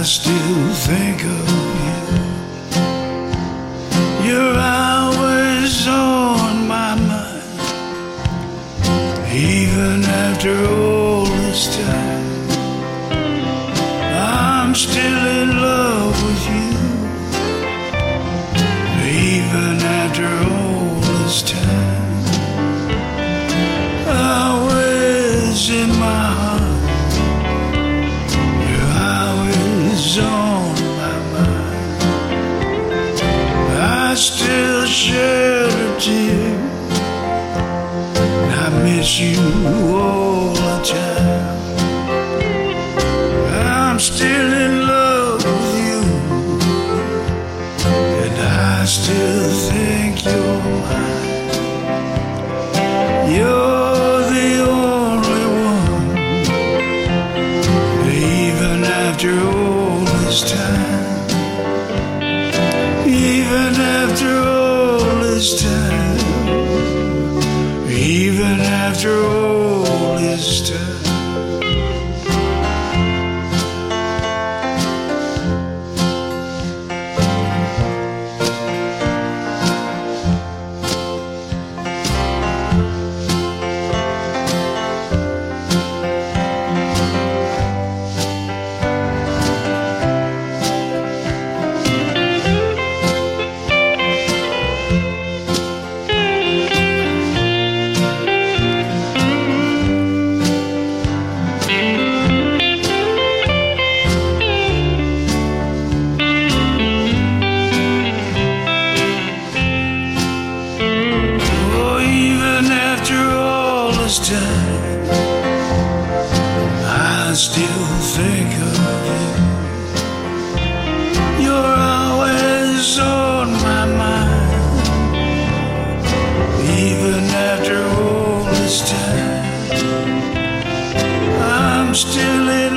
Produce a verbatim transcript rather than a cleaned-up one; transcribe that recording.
still think of you. You're always on my mind, even after all this time. I'm still in love with you, even after all this time. Always in my heart, you're always on my mind. I still shed a tear, and I miss you all the time. I'm still in love with you, and I still think you're mine. You're the only one, even after all this time. Even after all this time. Even after all this time. Time, I still think of you. You're always on my mind, even after all this time. I'm still in